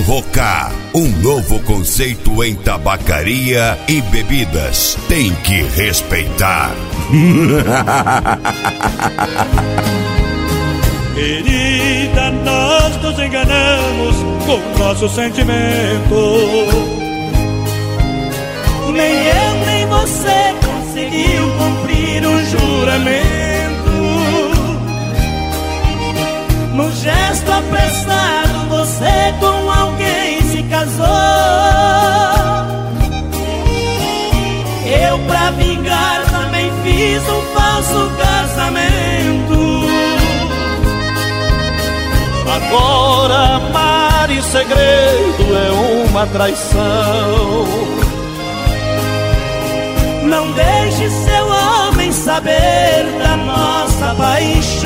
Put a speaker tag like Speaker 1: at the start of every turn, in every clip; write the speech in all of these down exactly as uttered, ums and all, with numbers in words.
Speaker 1: Rocá, um novo conceito em tabacaria e bebidas. Tem que respeitar.
Speaker 2: Querida, nós nos enganamos com nosso sentimento.
Speaker 3: Nem eu nem você conseguiu cumprir o juramento. No gesto apressado você com alguém se casou. Eu pra vingar também fiz um falso casamento.
Speaker 2: Agora amar em segredo é uma traição.
Speaker 3: Não deixe seu homem saber da nossa paixão.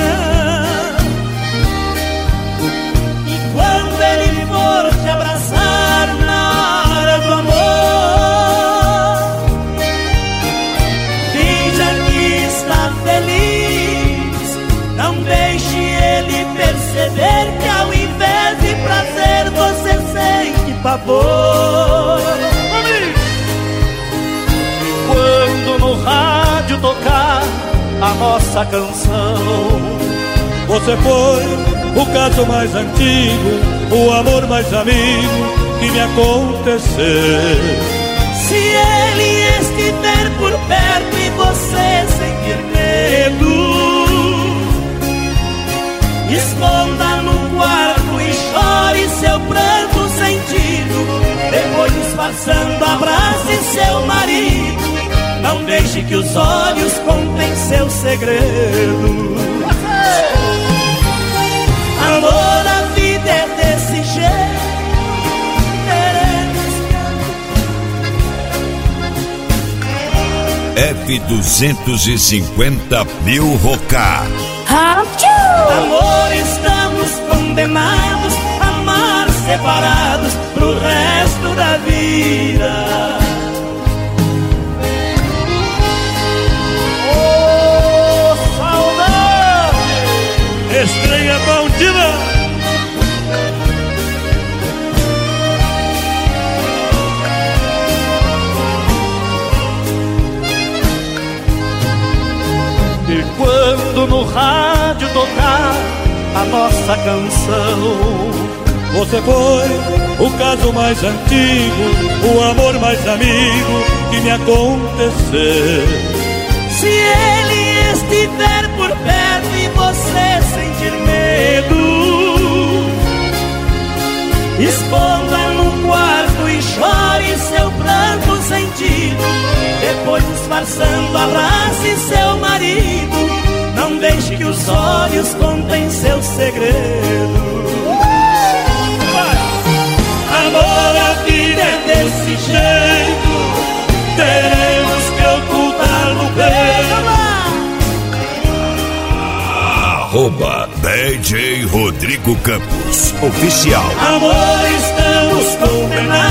Speaker 3: E quando ele for te abraçar na hora do amor, finja que está feliz. Não deixe ele perceber que ao invés de prazer você sente pavor.
Speaker 2: Quando no rádio tocar a nossa canção, você foi o caso mais antigo, o amor mais amigo que me aconteceu.
Speaker 3: Se ele estiver por perto e você sentir medo, esconda no quarto e chore seu pranto sentido. Depois disfarçando abrace seu marido. Não deixe que os olhos contem seu segredo. Amor, a vida é desse jeito.
Speaker 1: F duzentos e cinquenta mil Rocá.
Speaker 3: Amor, estamos condenados a amar separados pro resto da vida.
Speaker 2: Estranha bom demais. E quando no rádio tocar a nossa canção, você foi o caso mais antigo, o amor mais amigo que me aconteceu.
Speaker 3: Se ele estiver por perto e você sentir medo, esconda no quarto e chore seu pranto sentido. Depois disfarçando abrace seu marido. Não deixe que os olhos contem seu segredo. Amor, a vida é desse jeito. Teremos que ocultar no peito.
Speaker 1: Arroba D J Rodrigo Campos Oficial.
Speaker 3: Amor, estamos condenados